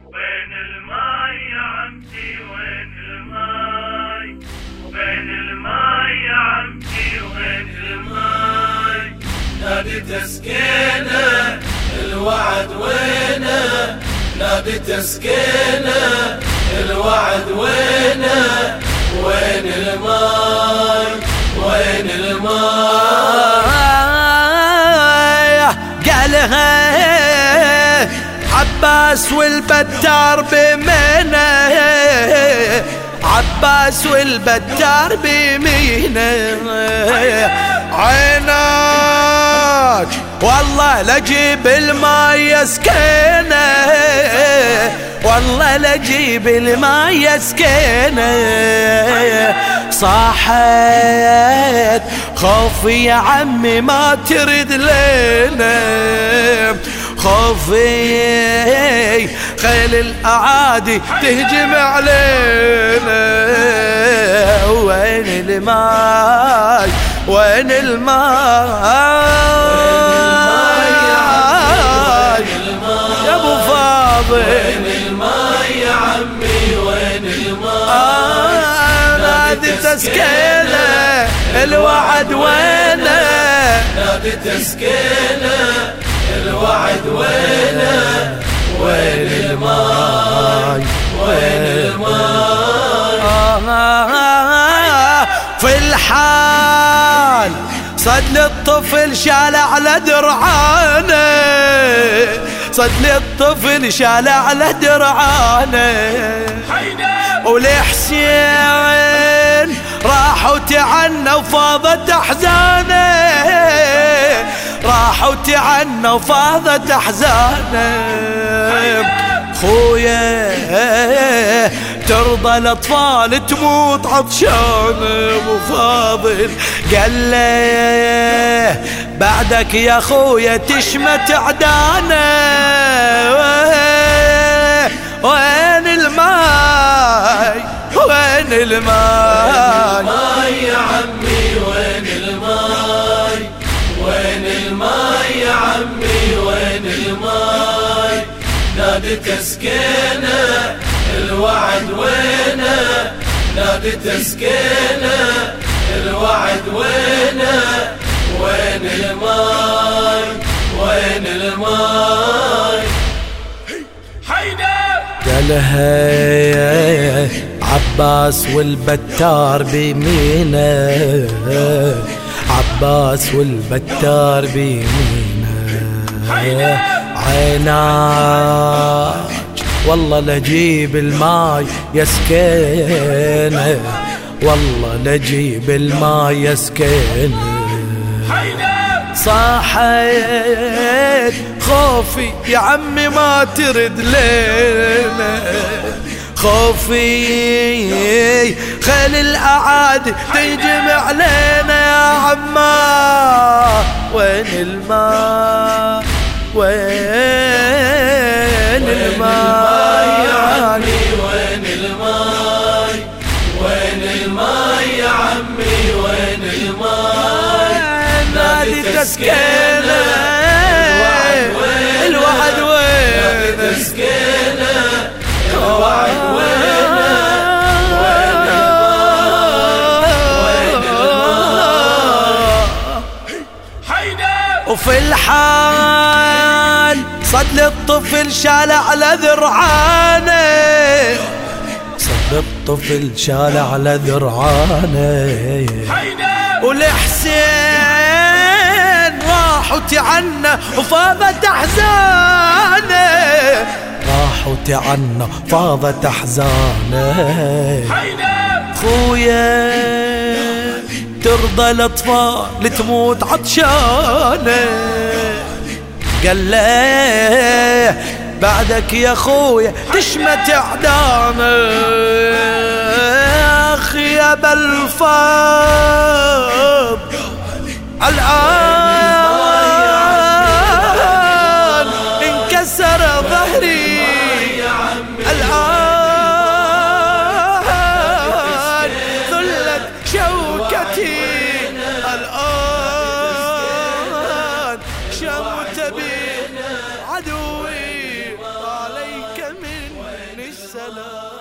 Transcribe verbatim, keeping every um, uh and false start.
وين الماي يا عمتي وين الماي، وين الماي يا عمتي وين الماي، نادي تسكينه الوعد وينه، نادي تسكينه الوعد وينه، وين الماي وين الماي. قالها عباس والبتار بيمينه، عباس والبتار بيمينه، عيناك والله لجيب الماي يسكنه، والله لجيب الماي يسكنه. صاحت خوفي يا عمي ما ترد لنا، خوفي خيل الأعادي تهجم علينا. وين الماي وين الماي يا ابو فاضل، وين الماي يا عمي وين الماي، نادي تسكينه الوعد وينه، نادي تسكينه الوعد وينه، وين الماي وين الماي. في الحال صد الطفل شال على درعانه، صد الطفل شال على درعانه، ولحسين راحوا تعنى وفاضت احزانه، راحوا تعنى وفاضت احزانه. خويا ترضى الاطفال تموت عطشانه، ابو فاضل قال له بعدك يا خويا تشمت عدانه. وين الماي وين الماي يا عمي وين الماي، وين الماي يا عمي وين الماي، نادي تسكينه الوعد وينه، نادي تسكينه الوعد وينه، وين الماي وين الماي. قالها عباس والبتار بيمينه، عباس والبتار بيمينه، عيناك والله لجيب الماي يسكنه، والله لجيب الماي يسكنه. صاحت خوفي يا عمي ما ترد لنا، خوفي خيل الأعادي تهجم علينا يا عمار. وين الماء وين الماء يا عمي وين الماي، وين الماي يا عمي وين الماي، نادي تسكينه الوعد وين، نادي تسكينه الوعد وينه، وين الماي. وفي الحال صد الطفل شال على ذرعانه، صد الطفل شال على ذرعانه، ولحسين راحوا تعنى وفاضت احزانه، راحوا تعنى فاضت احزانه. خويا ترضى الاطفال تموت عطشانه، قال له بعدك يا خويا تشمت اعدامه. اخي يا بالفاض الآن انكسر ظهري، الآن ذلت شوكتي، الآن شمت بي عدوي عليك من سلام.